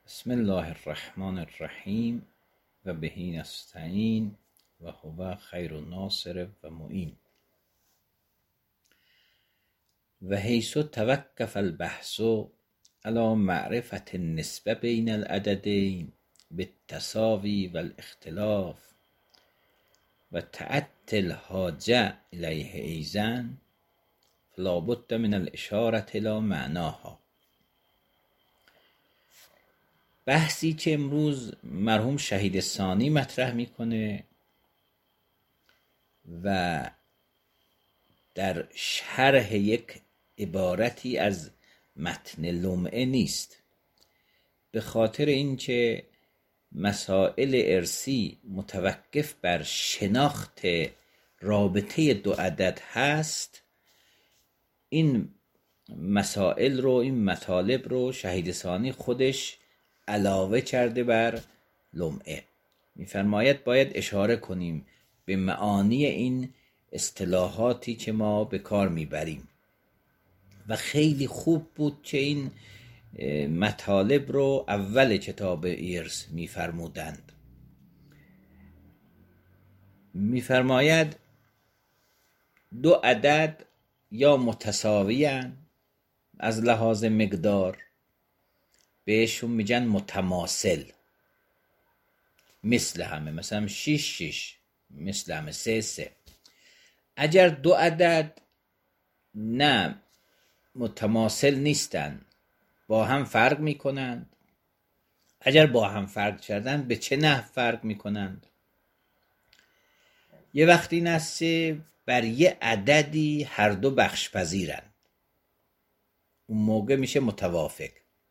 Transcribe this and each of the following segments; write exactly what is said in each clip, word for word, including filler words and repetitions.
بسم الله الرحمن الرحیم و به نستعین و هو خیر الناصر و معین. و حیث توقف البحث علی معرفة النسبة بین العددین بالتساوی و الاختلاف و تعطی الحاجة الیه ایضا فلا بد من الاشارة الی معناها. بحثی که امروز مرحوم شهید ثانی مطرح میکنه و در شرح یک عبارتی از متن لمعه نیست، به خاطر اینکه مسائل ارثی متوقف بر شناخت رابطه دو عدد هست. این مسائل رو، این مطالب رو شهید ثانی خودش علاوه کرده بر لمعه. میفرماید باید اشاره کنیم به معانی این اصطلاحاتی که ما به کار میبریم و خیلی خوب بود که این مطالب رو اول کتاب ارث میفرمودند. میفرماید دو عدد یا متساویان از لحاظ مقدار، بهشون میگن متماثل، مثل همه، مثلا شیش شیش مثل همه، سه سه. اگر دو عدد نه متماثل نیستن، با هم فرق میکنند، اگر با هم فرق کردن به چه نحو فرق میکنند؟ یه وقتی این است بر یه عددی هر دو بخش پذیرند، اون موقع میشه متوافق.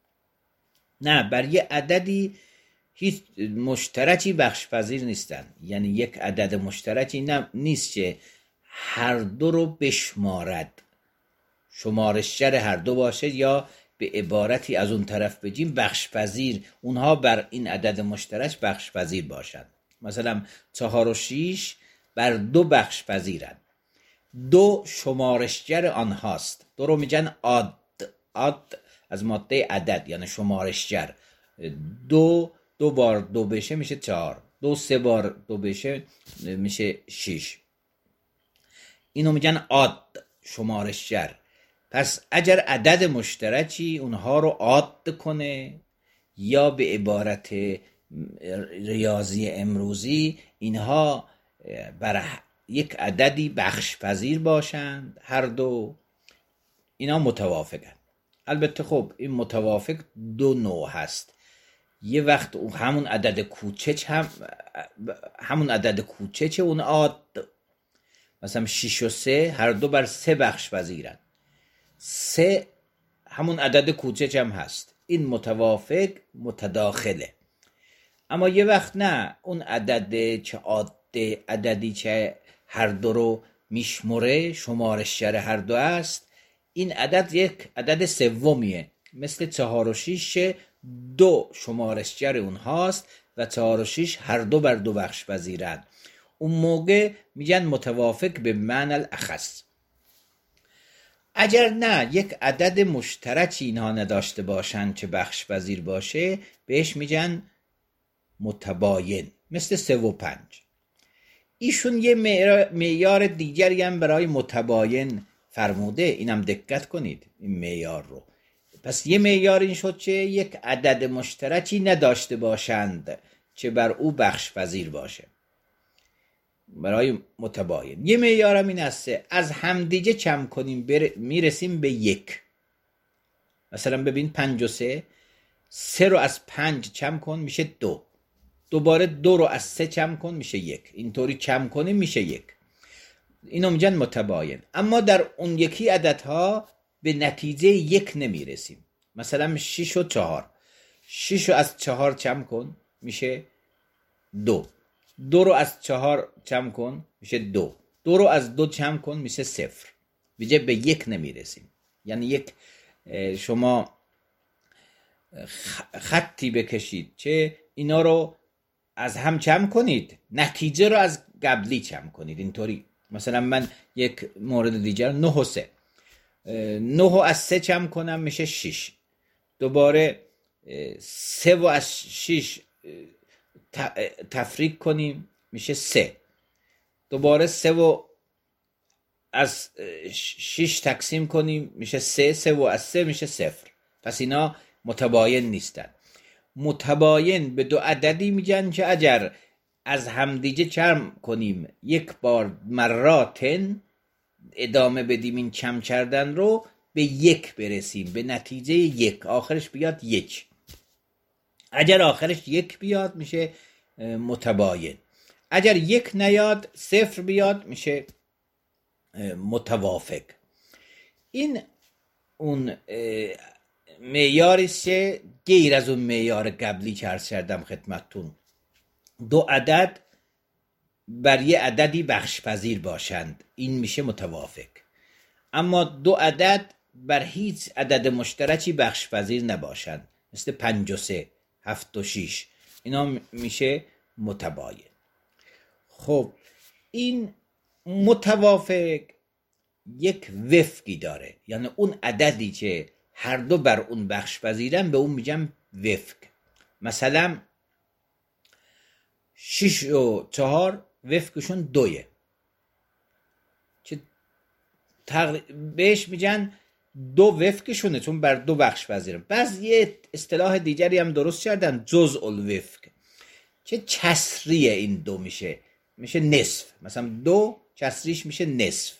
نه، بر یه عددی هیچ مشترکی بخش پذیر نیستن، یعنی یک عدد مشترکی نه نیست که هر دو رو بشمارد، شمارشگر هر دو باشه، یا به عبارتی از اون طرف بگیم بخش پذیر، اونها بر این عدد مشترک بخش پذیر باشند. مثلا چهار و شیش بر دو بخش پذیرند، دو شمارشگر آنهاست. دو رو میگن عاد، عاد از ماده عدد یعنی شمارشگر. دو دو بار دو بشه میشه چهار، دو سه بار دو بشه میشه شیش. اینو میگن عاد، شمارشگر. پس اگر عدد مشترکی اونها رو عاد کنه، یا به عبارت ریاضی امروزی اینها بر یک عددی بخش پذیر باشند، هر دو اینا متوافقند. البته خب این متوافق دو نوع هست. یه وقت همون عدد کوچک هم همون عدد کوچک اون عاد، مثلا شش و سه هر دو بر سه بخش پذیرند، سه همون عدد کوچک هم هست، این متوافق متداخله. اما یه وقت نه، اون عدد که عاد، عددی که هر دو رو میشمره، شمارشگر هر دو است، این عدد یک عدد سومیه، مثل چهار و شیش، دو شمارشگر اونهاست و چهار و شیش هر دو بر دو بخش پذیرند. اون موقع میگن متوافق به معنی الاخص. اگر نه یک عدد مشترکی اینها نداشته باشند که بخش پذیر باشه، بهش میگن متباین، مثل سه و پنج. ایشون یه معیار دیگری هم برای متباین فرموده، اینم دقت کنید این معیار رو. پس یه معیار این شد که یک عدد مشترکی نداشته باشند که بر او بخش پذیر باشه، برای متباین. یه معیار هم این است از همدیگه کم کنیم بر... میرسیم به یک. مثلا ببین پنج و سه، سه رو از پنج کم کن میشه دو، دوباره دو رو از سه کم کن میشه یک، اینطوری کم کنیم میشه یک. اینو میگن متباین. اما در اون یکی عددها به نتیجه یک نمیرسیم. مثلا شش و چهار، شش رو از چهار کم کن میشه دو، دو رو از چهار کم کن میشه دو، دو رو از دو کم کن میشه صفر. بیجه به یک نمیرسیم. یعنی یک شما خطی بکشید که اینا رو از هم کم کنید، نتیجه رو از قبلی کم کنید، اینطوری. مثلا من یک مورد دیگر، نه و سه، نه رو از سه کم کنم میشه شش، دوباره سه و از شیش تفریق کنیم میشه سه. دوباره سه و از شیش تقسیم کنیم میشه سه. سه و از سه میشه صفر. پس اینا متباین نیستن. متباین به دو عددی میگن که اگر از همدیگه جمع کنیم یک بار مراتن ادامه بدیم این کم کردن رو به یک برسیم، به نتیجه یک، آخرش بیاد یک. اگر آخرش یک بیاد میشه متباین. اگر یک نیاد صفر بیاد میشه متوافق. این اون معیاری است که غیر از اون معیار قبلی که عرض کردم خدمتتون، دو عدد بر یه عددی بخش پذیر باشند، این میشه متوافق. اما دو عدد بر هیچ عدد مشترکی بخش پذیر نباشند، مثل پنج و سه، هفت و شیش، اینا میشه متباین. خب این متوافق یک وفقی داره، یعنی اون عددی که هر دو بر اون بخش پذیرن به اون میگم وفق. مثلا شش و چهار وفقشون دویه که تقر... بهش میگن دو وفقشونه چون بر دو بخش پذیرن. بعض یه اصطلاح دیگری هم درست کردن، جزء الوفق، که کسری این دو میشه میشه نصف. مثلا دو کسریش میشه نصف.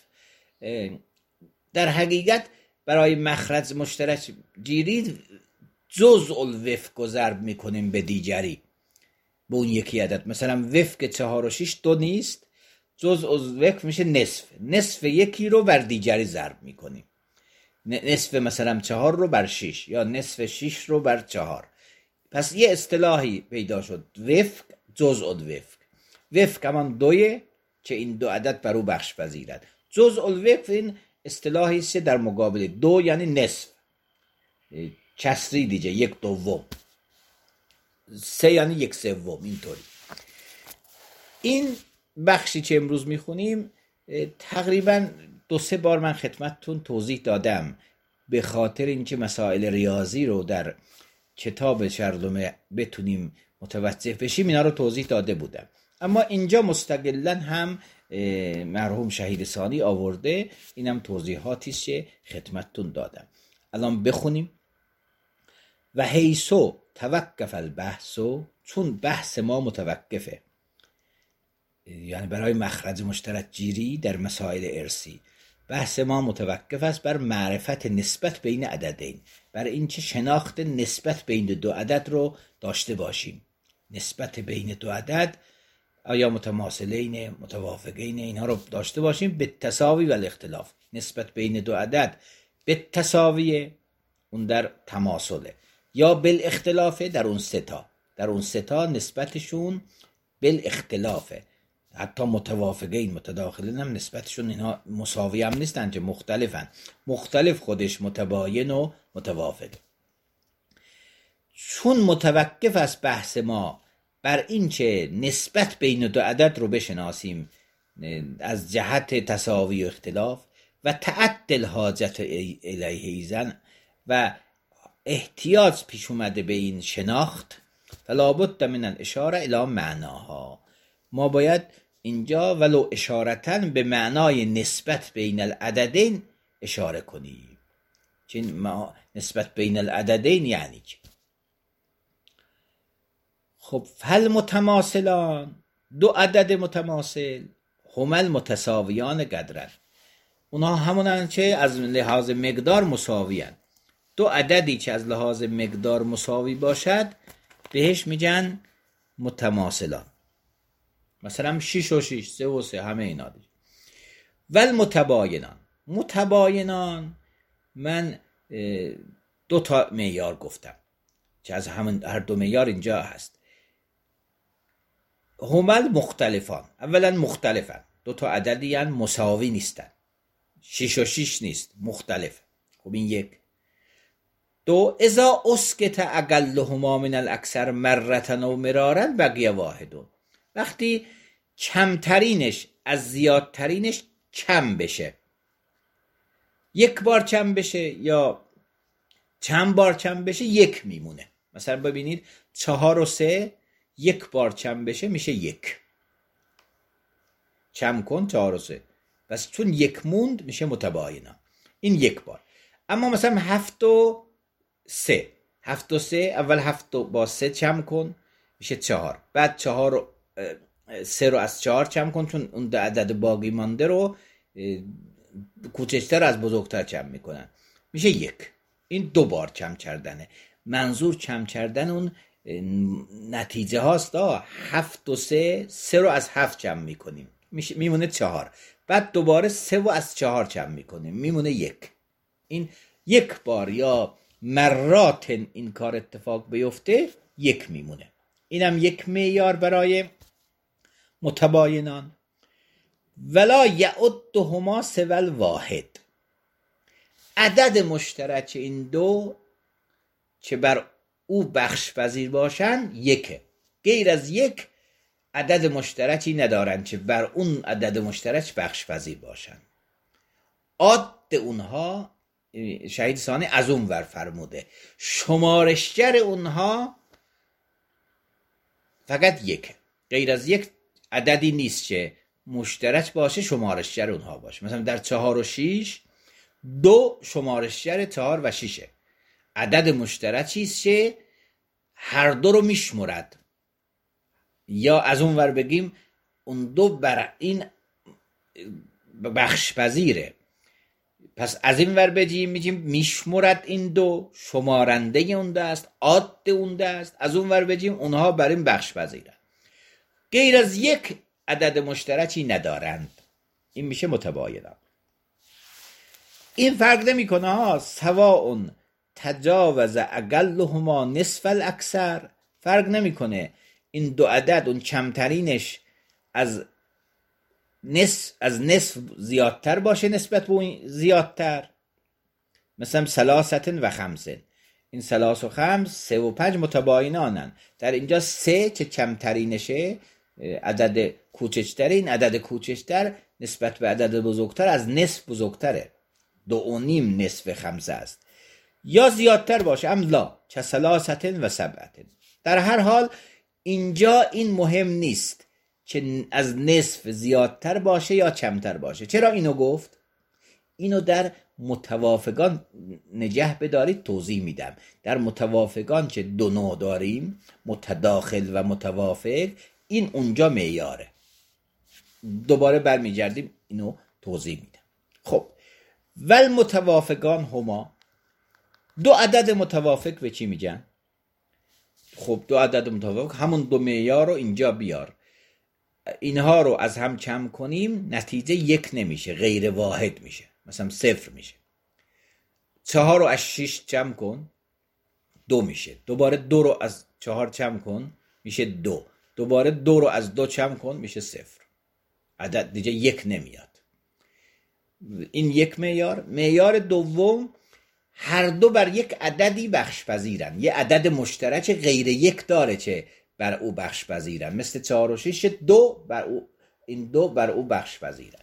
در حقیقت برای مخرج مشترک گیرید جزء الوفق رو ضرب میکنیم به دیگری، به اون یکی عدد. مثلا وفق چهار و شیش دو نیست، جزء الوفق میشه نصف. نصف یکی رو بر دیگری ضرب میکنیم، نصف مثلا چهار رو بر شیش، یا نصف شیش رو بر چهار. پس یه اصطلاحی پیدا شد، وفق جزء الوفق. وفق همان دویه که این دو عدد بر او بخش پذیرد. جزء الوفق این اصطلاحی است در مقابل دو، یعنی نصف، کسری دیگه، یک دوم. سه یعنی یک سوم. اینطوری این بخشی که امروز میخونیم تقریبا دو سه بار من خدمتتون توضیح دادم، به خاطر اینکه مسائل ریاضی رو در کتاب شردمه بتونیم متوجه بشیم اینا رو توضیح داده بودم. اما اینجا مستقلا هم مرحوم شهید ثانی آورده، اینم توضیحاتی است که خدمتتون دادم. الان بخونیم. و حیثو توقف البحث، چون بحث ما متوقفه، یعنی برای مخرج مشترک گیری در مسائل ارثی بحث ما متوقف است بر معرفت نسبت بین عددین، بر اینکه شناخت نسبت بین دو عدد رو داشته باشیم. نسبت بین دو عدد آیا متماثلین، متوافقین، اینها رو داشته باشیم. به تساوی و الاختلاف، نسبت بین دو عدد به تساوی اون در تماثله، یا بالاختلافه در اون ستا، در اون ستا نسبتشون بالاختلافه. حتی متوافقین متداخلین هم نسبتشون اینها مساوی هم نیستن که مختلفن، مختلف خودش متباین و متوافق. چون متوقف است بحث ما بر این که نسبت بین دو عدد رو بشناسیم از جهت تساوی و اختلاف و تعدل حاجت الیه ایزن و احتیاج پیش اومده به این شناخت، فلا بد من الاشاره الی معناها، ما باید اینجا ولو اشارتن به معنای نسبت بین العددین اشاره کنیم. چون نسبت بین العددین یعنی چه؟ خب فل متماثلان، دو عدد متماثل، همل متساویان قدرن، اونها همونن که از لحاظ مقدار مساویان. دو عددی که از لحاظ مقدار مساوی باشد بهش میگن متماثلان. مثلا شش و شش، سه و سه، همه اینا دیگه. ول متباینان، متباینان من دو تا معیار گفتم که از همون هر دو معیار اینجا هست. همل مختلفان، اولا مختلفن، دو تا عددی هن مساوی نیستن، شش و شش نیست، مختلف. خب این یک. دو، اذا اسکت اقلهما من الاکثر مرتن و مرارن بقیه واحدون، وقتی کمترینش از زیادترینش کم بشه، یک بار کم بشه یا چند بار کم بشه، یک میمونه، مثلا ببینید چهار و سه یک بار چم بشه میشه یک. چم کن چهار و سه، پس چون یک موند میشه متباینان. این یک بار. اما مثلا هفت و سه، هفت و سه اول هفت با سه چم کن میشه چهار، بعد چهار و سه رو از چهار چم کن چون اون عدد باقی مانده رو کوچکتر از بزرگتر چم میکنن میشه یک. این دو بار چم کردنه. منظور چم کردن اون نتیجه هاست. هفت و سه، سه رو از هفت چم میکنیم میمونه چهار، بعد دوباره سه و از چهار چم میکنیم میمونه یک. این یک بار یا مرات این کار اتفاق بیفته یک میمونه. اینم یک معیار برای متباینان. ولا یعدهما سوی الواحد، عدد مشترک این دو که بر او بخش پذیر باشن یکه. غیر از یک عدد مشترکی ندارن که بر اون عدد مشترک بخش پذیر باشن. عد اونها شهید ثانی از اون ور فرموده شمارشگر اونها فقط یکه. غیر از یک عددی نیست که مشترک باشه شمارشگر اونها باشه. مثلا در چهار و شیش دو شمارشگر چهار و شیشه، عدد مشترکی است که هر دو رو میشمرد. یا از اون ور بگیم اون دو بر این بخش پذیره، پس از این ور بگیم میگیم میشمرد این دو، شمارنده اون دو است، عد اون دو است. از اون ور بگیم اونها بر این بخش پذیرند. غیر از یک عدد مشترکی ندارند. این میشه متباینان. این فرق نمیکنه ها سواء تجاوز اقلهما نصف الاکثر، فرق نمیکنه این دو عدد اون کمترینش از نصف از نصف زیادتر باشه نسبت به اون زیادتر. مثلا ثلاثه و خمسه، این ثلاث و خمس سه و پنج متباینانن. در اینجا سه که کمترینشه عدد کوچکتر، این عدد کوچکتر نسبت به عدد بزرگتر از نصف بزرگتره. دو و نیم نصف خمسه است. یا زیادتر باشه ام لا چه ثلاثه و سبعه. در هر حال اینجا این مهم نیست که از نصف زیادتر باشه یا کمتر باشه. چرا اینو گفت؟ اینو در متوافقان نگه بدارید توضیح میدم. در متوافقان که دو نوع داریم، متداخل و متوافق، این اونجا معیاره. دوباره برمیگردیم اینو توضیح میدم. خب ول متوافقان هما، دو عدد متوافق به چی میگن؟ خب دو عدد متوافق همون دو معیار رو اینجا بیار، اینها رو از هم کم کنیم نتیجه یک نمیشه، غیر واحد میشه، مثلا صفر میشه. چهار رو از شیش جمع کن دو میشه. دوباره دو رو از چهار جمع کن میشه دو. دوباره دو رو از دو جمع کن میشه صفر. عدد دیگه یک نمیاد. این یک معیار. معیار دوم هر دو بر یک عددی بخش پذیرن. یه عدد مشترک غیر یک داره که بر او بخش پذیرن، مثل چهار و شش دو بر او، این دو بر او بخش پذیرن.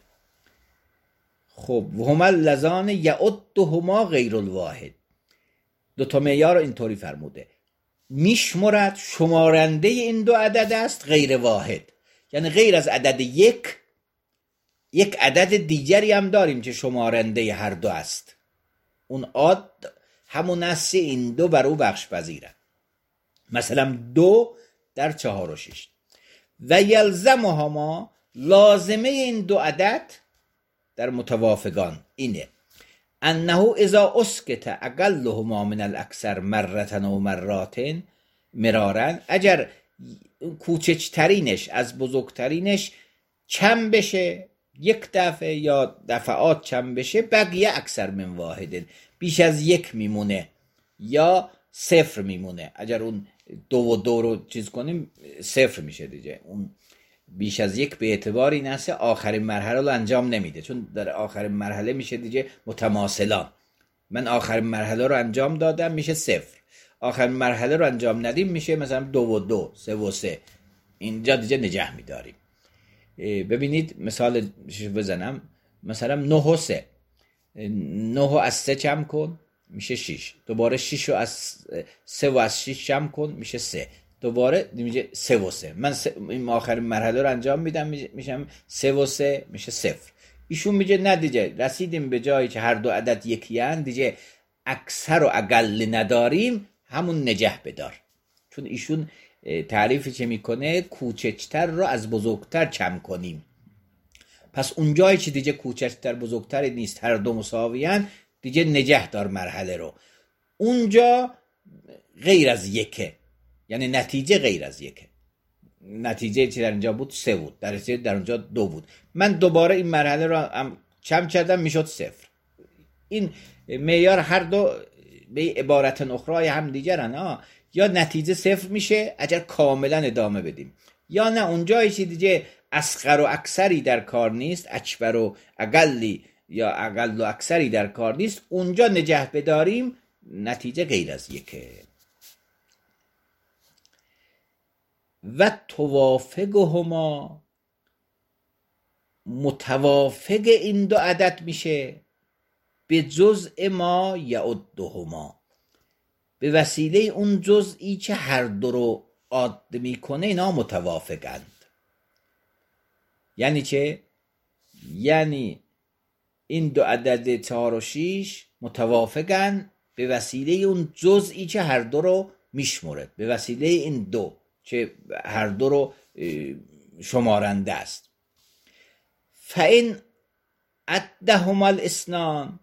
خب هما اللذان یعدهما غیر الواحد، دو تا معیار رو اینطوری فرموده میشمرد، شمارنده این دو عدد است غیر واحد، یعنی غیر از عدد یک یک عدد دیگری هم داریم که شمارنده هر دو است. اون عد همون است این دو بر او بخش پذیرن. مثلا دو در چهار و شش. و یلزمهما، لازمه این دو عدد در متوافقان اینه انه اذا اسکت اقلهما من الاکثر مرتن و مراتن مرارن، اگر کوچکترینش از بزرگترینش کم بشه یک دفعه یا دفعات کم بشه، بقیه اکثر من واحدن، بیش از یک میمونه یا صفر میمونه. اگر اون دو و دو رو چیز کنیم صفر میشه دیگه. اون بیش از یک به اعتبار این است آخرین مرحله رو انجام نمیده، چون در آخرین مرحله میشه دیگه متماثلان. من آخرین مرحله رو انجام دادم میشه صفر، آخرین مرحله رو انجام ندیم میشه مثلا دو و دو، سه و سه. اینجا دیگه نگه میداریم. ببینید مثال بزنم، مثلا نه و سه، نه از سه کم کن میشه شش. دوباره شش رو از سه و از شش جمع کن میشه سه. دوباره میشه سه و سه. من سه این آخرین مرحله رو انجام میدم میشم سه و سه میشه صفر. ایشون میگه نه دیگه رسیدیم به جایی که هر دو عدد یکی هن، دیگه اکثر و اقل نداریم، همون نجح بدار. چون ایشون تعریفی که میکنه کوچکتر رو از بزرگتر کم کنیم. پس اون جایی که دیگه کوچکتر بزرگتر نیست، هر دو مساویان، دیگه نجح دار مرحله رو. اونجا غیر از یکه، یعنی نتیجه غیر از یکه. نتیجه چی در اینجا بود؟ سه بود، در در اونجا دو بود. من دوباره این مرحله رو هم کم کردم میشد صفر. این معیار هر دو به عبارت اخرى هم دیگرن ها. یا نتیجه صفر میشه اگر کاملا ادامه بدیم، یا نه اونجایی که دیگه اصغر و اکثری در کار نیست، اکبر و اقلی یا اقل و اکثری در کار نیست، اونجا نجح بداریم، نتیجه غیر از یکه. و توافقهما، متوافق این دو عدد میشه، به جزء ما یعدهما، به وسیله اون جزئی که هر دو رو عاد میکنه اینا متوافقند. یعنی چه؟ یعنی این دو عدد چهار و شیش متوافقن به وسیله اون جزئی که هر دو رو میشمرد، به وسیله این دو که هر دو رو شمارنده است. فإن عدهما الاثنان،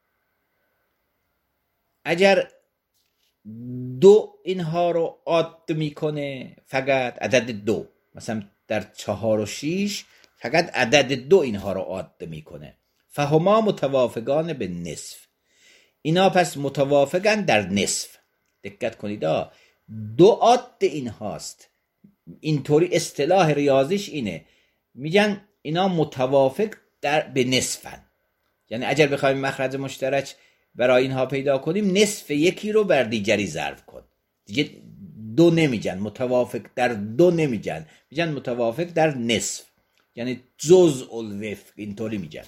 اگر دو اینها رو عاد میکنه، فقط عدد دو، مثلا در چهار و شیش فقط عدد دو اینها رو عاد میکنه، فهما متوافقان به نصف، اینا پس متوافقن در نصف. دقت کنید دو عاد این هاست، اینطوری اصطلاح ریاضیش اینه، میگن اینا متوافق در به نصفن. یعنی اگر بخوایم مخرج مشترک برای اینها پیدا کنیم، نصف یکی رو بر دیگری ضرب کن، دیگه دو نمیگن، متوافق در دو نمیگن، میگن متوافق در نصف، یعنی جزء الوفق، اینطوری میگن.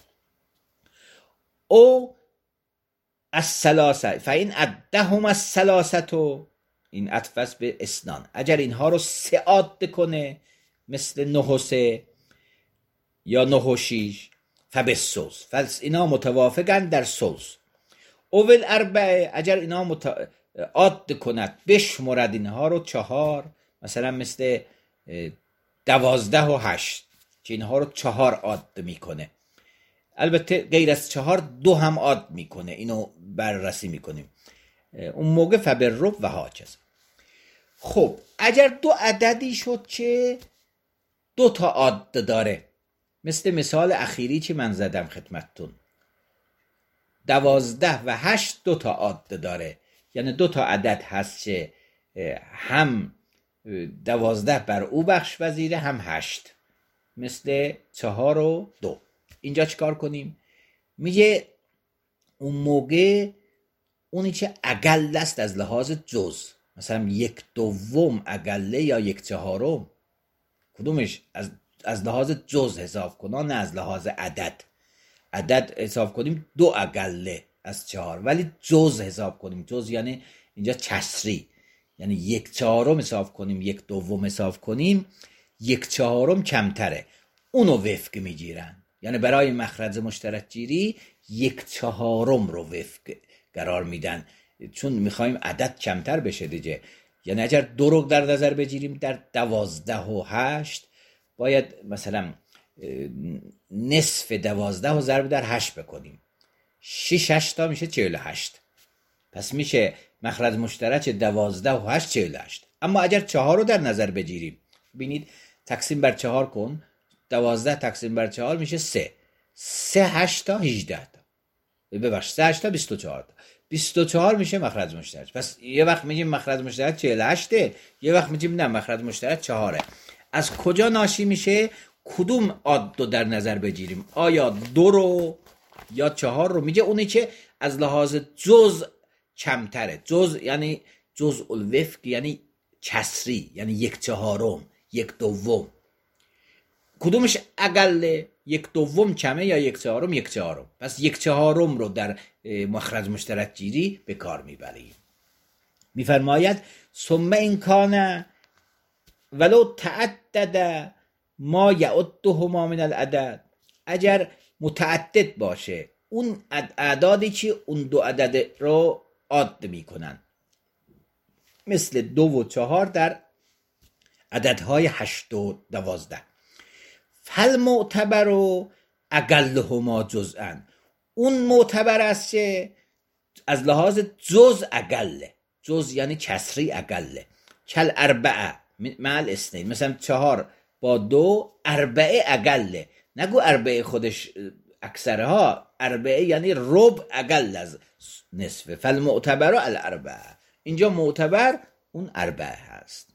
او الثلاثه فإن عدهم الثلاثه، این عطف به اسنان، اگر اینها رو سه عاد کنه، مثل نه و سه یا نه و شیش، فبالثلث، پس اینا متوافقن در ثلث. اول اربعه، اگر اینا مت... عاد کند بشمرد اینها رو چهار، مثلا مثل دوازده و هشت که اینها رو چهار عاد میکنه، البته غیر از چهار دو هم عاد میکنه، اینو بررسی میکنیم اون موقع. فبالربع و هاکذا. خب اگر دو عددی شد که دو تا عاد داره، مثل مثال اخیری که من زدم خدمتتون، دوازده و هشت دو تا عاد داره، یعنی دو تا عدد هست که هم دوازده بر او بخش وزیره، هم هشت، مثل چهار و دو. اینجا چیکار کنیم؟ میگه اون موقع اونی که اقل است از لحاظ جز، مثلا یک دوم اقله یا یک چهارم، کدومش از از لحاظ جز حساب کنن، نه از لحاظ عدد. عدد حساب کنیم دو اقله از چهار، ولی جز حساب کنیم. جز یعنی اینجا کسری، یعنی یک چهارم حساب کنیم، یک دوم حساب کنیم، یک چهارم کمتره، اونو وفق میگیرن. یعنی برای مخرج مشترک گیری یک چهارم رو وفق قرار میدن، چون میخوایم عدد کمتر بشه دیگه. یعنی اگر دو رو در نظر بگیریم در دوازده و هشت، باید مثلا نصف دوازده و ضرب در هشت بکنیم، شش هشتا میشه چهل و هشت، پس میشه مخرج مشترک دوازده و هشت چهل و هشت. اما اگر چهار رو در نظر بگیریم، ببینید تقسیم بر چهار کن، دوازده تقسیم بر چهار میشه سه، سه هشتا هجده تا، ببخش سه هشتا بیست و چهار تا، بیست و چهار میشه مخرج مشترک. پس یه وقت میگیم مخرج مشترک چهل و هشته، یه وقت میگیم نه مخرج مشترک چهاره. از کجا ناشی میشه؟ کدوم عاد رو در نظر بگیریم، آیا دو رو یا چهار رو؟ میگه اونی که از لحاظ جز کمتره. جز یعنی جزء الوفق، یعنی کسری، یعنی یک چهارم، یک دوم. کدومش اقله؟ یک دوم کمه یا یک چهارم؟ یک چهارم. پس یک چهارم رو در مخرج مشترک گیری به کار میبریم. میفرماید ثم ان کان ولو تعدد ما یعدهما من العدد، اگر متعدد باشه اون اعدادی که اون دو عدد رو عاد میکنن، مثل دو و چهار در عددهای هشت و دوازده. فالمعتبر و اقلهما جزءا، اون معتبر است که از لحاظ جز اقله، جز یعنی کسری اقله، کل اربعه مع الاثنین، مثلا چهار با دو، اربعه اقله، نگو اربعه خودش اکثره ها، اربعه یعنی ربع اقل از نصفه. فالمعتبر الاربعه، اینجا معتبر اون اربعه هست.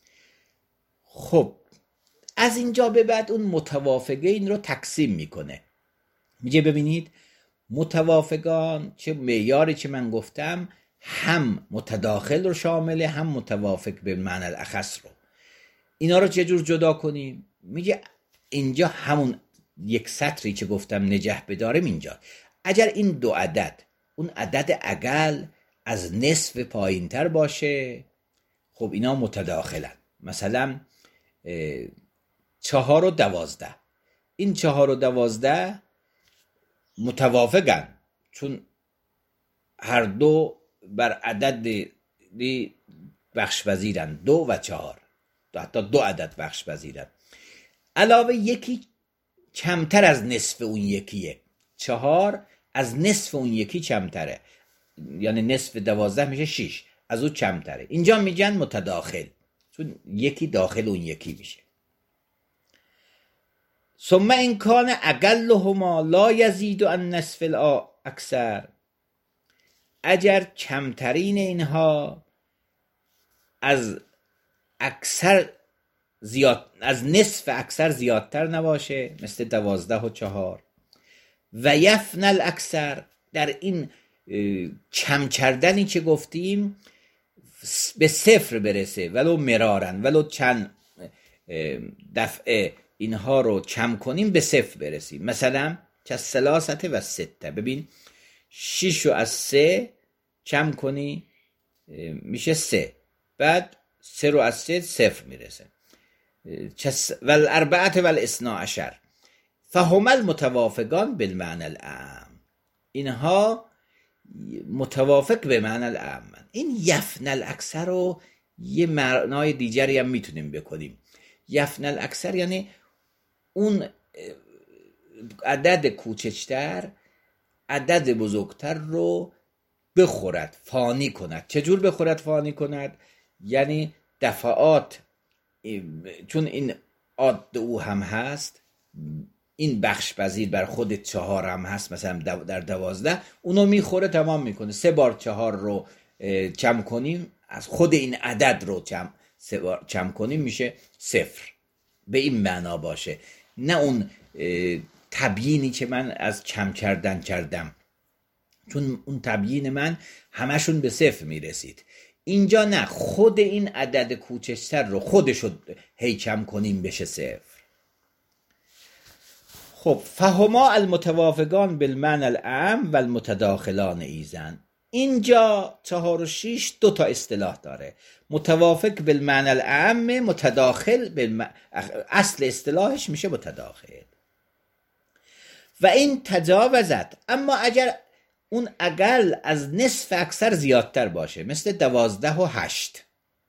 خب از اینجا به بعد اون متوافقه این رو تقسیم میکنه، میگه ببینید متوافقان چه معیاری که من گفتم هم متداخل رو شامله هم متوافق به معنی الاخص رو. اینا رو چه جور جدا کنیم؟ میگه اینجا همون یک سطری که گفتم نجح بداریم اینجا. اگر این دو عدد اون عدد اقل از نصف پایین تر باشه، خب اینا متداخلن. مثلا چهار و دوازده، این چهار و دوازده متوافقن چون هر دو بر عدد بخش پذیرن، دو و چهار، حتی دو عدد بخش پذیرن. علاوه یکی کمتر از نصف اون یکیه، چهار از نصف اون یکی کمتره، یعنی نصف دوازده میشه شیش، از اون کمتره. اینجا میگن متداخل چون یکی داخل اون یکی میشه. ثم ان کان اقلهما لا یزید عن نصف الاکثر، اگر کمترین اینها از اکثر زیاد، از نصف اکثر زیادتر نباشه، مثل دوازده و چهار، و یفنی الاکثر، در این کم کردنی که گفتیم به صفر برسه، ولو مرارن، ولو چند دفعه اینها رو کم کنیم به صفر برسیم. مثلا که سلاسته و سته، ببین شیش رو از سه کم کنی میشه سه، بعد سه رو از سه صفر میرسه. والاربعه والاثنا عشر فهما المتوافقان بالمعنى الاعم، اینها متوافق به معنی الاعم. این یفنی الاکثر رو یه معنای دیگری هم میتونیم بکنیم. یفنی الاکثر یعنی اون عدد کوچکتر عدد بزرگتر رو بخورد، فانی کند. چجور بخورد فانی کند؟ یعنی دفعات، چون این عاد او هم هست، این بخش پذیر بر خود چهار هم هست، مثلا در دوازده اونو میخوره تمام میکنه. سه بار چهار رو کم کنیم، از خود این عدد رو کم سه بار کم کنیم میشه صفر. به این معنا باشه، نه اون تبیینی که من از کم کردن کردم، چون اون تبیین من همشون به صفر میرسید. اینجا نه، خود این عدد کوچکتر رو خودشو هی کم کنیم بشه صفر. خب فهما المتوافقان بالمعنى الاعم و المتداخلان ایزن. اینجا چهار و شیش دو تا اصطلاح داره، متوافق بالمعنى الاعم، متداخل بالم... اصل اصطلاحش میشه متداخل. و این تجاوزت، اما اگر اون اقل از نصف اکثر زیادتر باشه، مثل دوازده و هشت،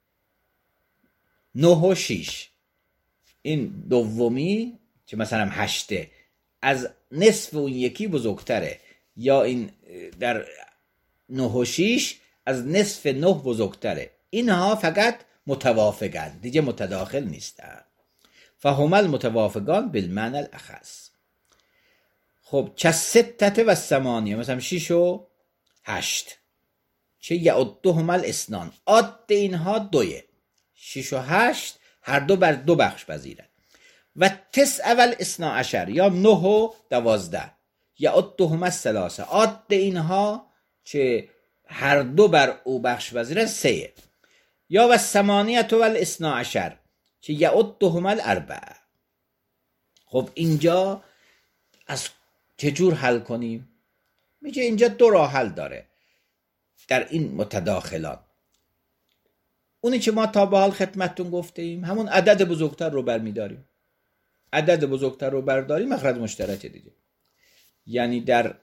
نه و شیش، این دومی که مثلا هشته از نصف اون یکی بزرگتره، یا این در نه و شیش از نصف نه بزرگتره، اینها فقط متوافقن، دیگه متداخل نیستن. فهما المتوافقان بالمعنى الاخص. خب چه ستته و ثمانیه، مثلا شیش و هشت، چه یعدهما الاثنان، عد اینها دویه، شیش و هشت هر دو بر دو بخش پذیرن. و تسع و الاثنا عشر، یا نه و دوازده، یعدهما الثلاثه، عد اینها چه هر دو بر او بخش پذیرن سه. یا و ثمانیه و الاثنا عشر، چه یعدهما الاربعه. خب اینجا از چجور حل کنیم؟ میگه اینجا دو راه حل داره در این متداخلان. اونی که ما تا به حال خدمتتون گفته ایم همون عدد بزرگتر رو برمیداریم. عدد بزرگتر رو برداریم مخرج مشترکه دیگه. یعنی در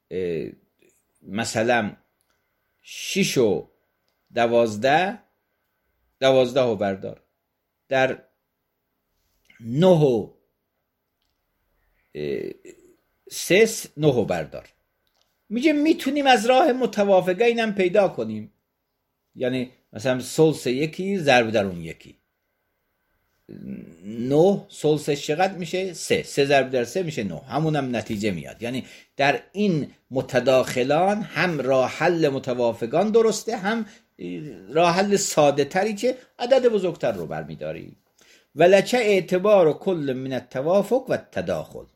مثلا شش و دوازده دوازده رو بردار، در نه و سه نه رو بردار. میگه میتونیم از راه متوافقه اینم پیدا کنیم. یعنی مثلا ثلث یکی ضرب در اون یکی، نه ثلثش چقدر میشه؟ سه. سه ضرب در سه میشه نه. همونم نتیجه میاد. یعنی در این متداخلان هم راه حل متوافقان درسته، هم راه حل ساده تری که عدد بزرگتر رو برمیداری. ولچه اعتبار و کل من التوافق و التداخل.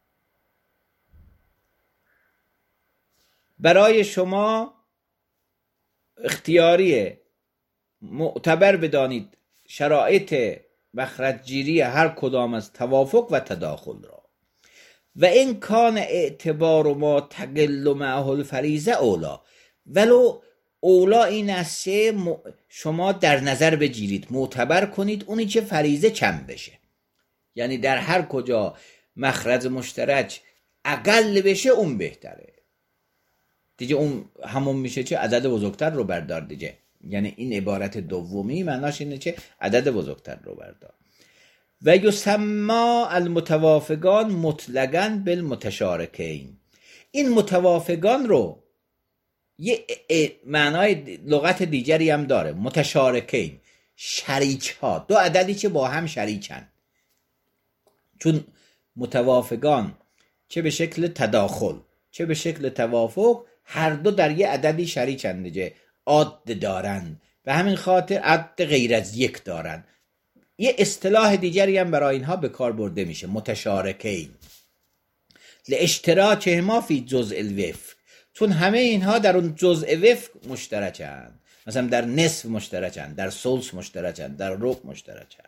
برای شما اختیاریه، معتبر بدانید شرایط مخرج گیری هر کدام از توافق و تداخل را. و این کان اعتبار و ما تقل معه الفریضه اولا، ولو اولا این است که شما در نظر بگیرید، معتبر کنید اونی که فریضه کم بشه. یعنی در هر کجا مخرج مشترک اقل بشه اون بهتره دیگه. اون همون میشه چه عدد بزرگتر رو بردار دیگه. یعنی این عبارت دومی معناش اینه که عدد بزرگتر رو بردار. و یسمى المتوافقان مطلقاً بالمتشارکین. این متوافقان رو یه معنای لغت دیگری هم داره، متشارکین، شریک ها، دو عددی که با هم شریکن. چون متوافقان چه به شکل تداخل چه به شکل توافق هر دو در یه عددی شریکن دیگه، عد دارن، به همین خاطر عد غیر از یک دارن. یه اصطلاح دیگری هم برای اینها به کار برده میشه، متشارکین، لاشتراکهما فی جزء الوفق، چون همه اینها در اون جزء وفق مشترکن. مثلا در نصف مشترکن، در ثلث مشترکن، در ربع مشترکن.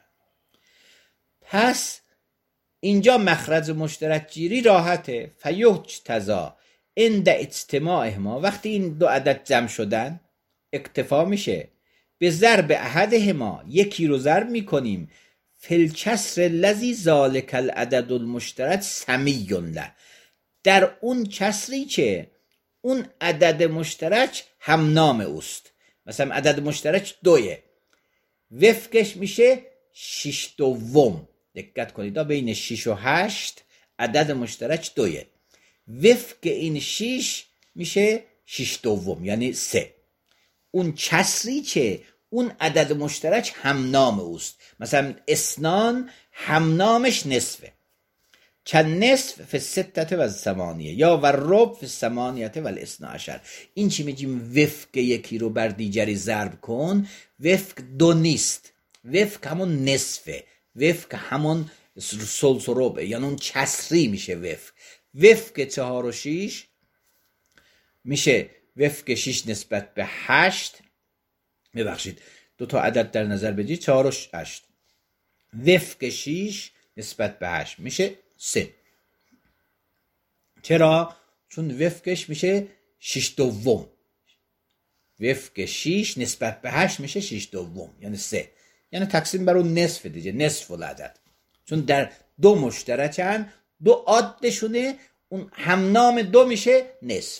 پس اینجا مخرج مشترک گیری راحته. فیحتذی عند اجتماعهما، وقتی این دو عدد جمع شدن اکتفا میشه به ضرب احدهما، یکی رو ضرب میکنیم فی الکسر الذی ذلک العدد المشترک سمی له، در اون کسری که اون عدد مشترک هم نام اوست. مثلا عدد مشترک دویه، وفقش میشه شش دوم. دقت کنید بین شش و هشت عدد مشترک دویه، وفق این شش میشه شش دوم یعنی سه. اون کسری که اون عدد مشترک هم نام اوست. مثلا اسنان هم نامش نصفه، چند نصف فی ستته و ثمانیه، یا و ربع فی ثمانیته و الاثنا عشر. این چی میگیم؟ وفق یکی رو بر دیگری ضرب کن. وفق دو نیست، وفق همون نصفه، وفق همون ثلث و ربع، یعنی اون کسری میشه وفق. وفق چهار و شیش میشه وفق شیش نسبت به هشت. ببخشید دو تا عدد در نظر بگیرید، چهار و هشت. وفق شیش نسبت به هشت میشه سه. چرا؟ چون وفقش میشه شش دوم. وفق شیش نسبت به هشت میشه شش دوم یعنی سه. یعنی تقسیم بر اون نصف دیگه، نصف العدد. چون در دو مشترکن، دو عددشونه، اون همنام دو میشه نصف.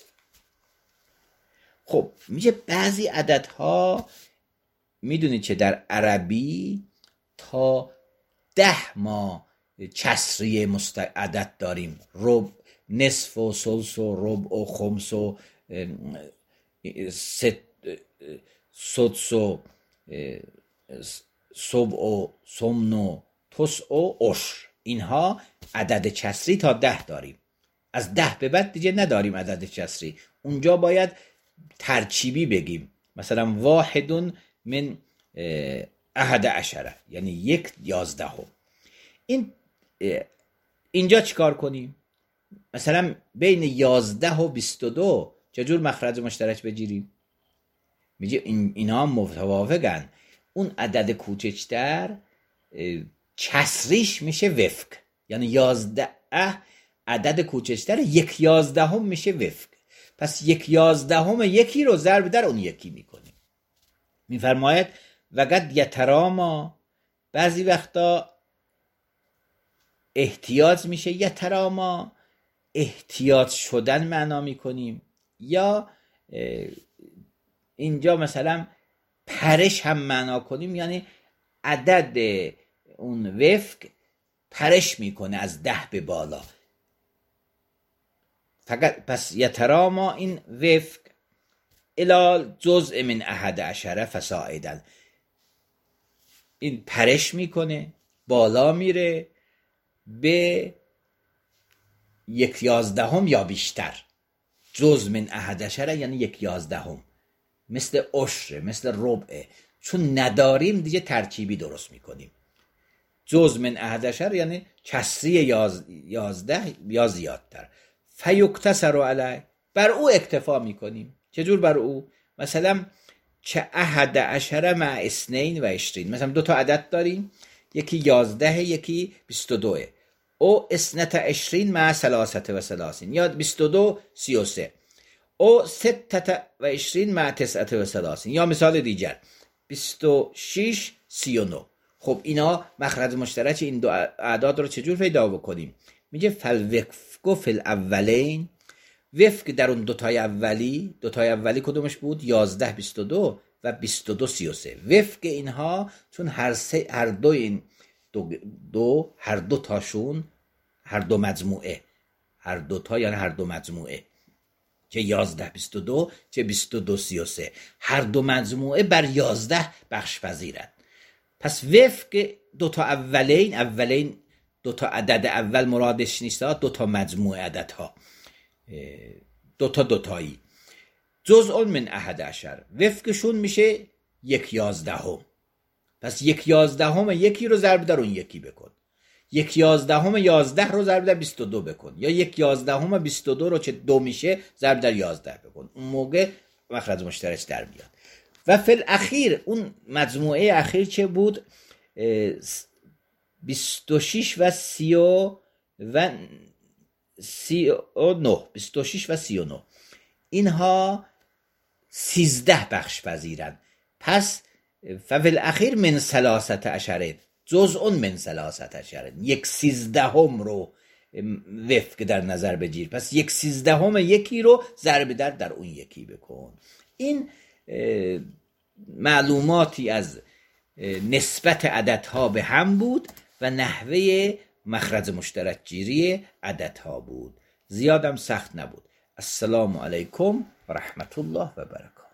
خب میشه بعضی عددها میدونید که در عربی تا ده ما کسری عدد داریم. ربع، نصف و ثلث و ربع و خمس و سدس و سبع و ثمن و تسع و عشر. اینها عدد کسری تا ده داریم. از ده به بعد دیگه نداریم عدد کسری. اونجا باید ترکیبی بگیم، مثلا واحد من احد عشره یعنی یک یازدهم. این اینجا چیکار کنیم؟ مثلا بین یازده و بیست و دو چجور مخرج مشترک بگیریم؟ میگه این اینا متوافقن. اون عدد کوچکتر کسریش میشه وفق. یعنی یازده عدد کوچکتر، یک یازدهم میشه وفق. پس یک یازدهم یکی رو ضرب در اون یکی میکنیم. میفرماید وقد یتراما، بعضی وقتا احتیاط میشه یتراما، احتیاط شدن معنا میکنیم، یا اینجا مثلا پرش هم معنا کنیم، یعنی عدد اون وفق پرش میکنه از ده به بالا. فقط پس یتراما این وفق الی جزء من احد عشره فصاعدا، این پرش میکنه، بالا میره به یک یازدهم یا بیشتر. جزء من احد عشره یعنی یک یازدهم، مثل عشره، مثل ربعه. چون نداریم دیگه ترکیبی درست میکنیم. جزء من احد عشره یعنی کسری یاز... یازده یا زیادتر. فیکتسر علیه، بر او اکتفا میکنیم. چجور بر او؟ مثلا چه احد عشره مع اثنین و عشرین، مثلا دو تا عدد داریم، یکی یازده یکی بیست و دوه، او اثنت عشرین مع ثلاثت و ثلاثین، یا بیست و دو سی و سه، او ستت و عشرین مع تسعت و ثلاثین، یا مثال دیگر بیست و شش سی و نه. خب اینا مخرج مشترک این دو اعداد رو چجور پیدا بکنیم؟ میگه فالوفق فی الاولین، وفق در اون دوتای اولی، دوتای اولی کدومش بود؟ یازده بیست و دو و بیست و دو سی و سه. وفق اینها چون هر سه هر دو این دو, دو هر دو تاشون هر دو مجموعه، هر دو تا یعنی هر دو مجموعه، چه یازده بیست و دو چه بیست و دو سی و سه، هر دو مجموعه بر یازده بخش پذیرند. پس وفق دوتا اولین، اولین دوتا عدد اول مرادش نیست، دوتا مجموعه عددها، دوتا دوتایی، جزء من احد عشر، وفقشون میشه یک یازدهم. پس یک یازدهم یکی رو ضرب در اون یکی بکن، یک یازدهم یازده رو ضرب در بیست و دو بکن، یا یک یازدهم بیست و دو رو چه دو میشه ضرب در یازده بکن. اون موقع مخرج مشترک در میاد. و فی الاخیر اون مجموعه اخیر چه بود؟ بیست و شش و سی و و سی و نه، بیست و شش و سی و نه، اینها سیزده بخش پذیرند. پس ففی الاخیر من ثلاثت عشره، جزء من ثلاثت عشره، یک سیزدهم رو وفق در نظر بگیر. پس یک سیزدهم یکی رو ضرب در در اون یکی بکن. این معلوماتی از نسبت عددها به هم بود و نحوه مخرج مشترک گیری عددها بود. زیادم سخت نبود. السلام علیکم و رحمت الله و برکاته.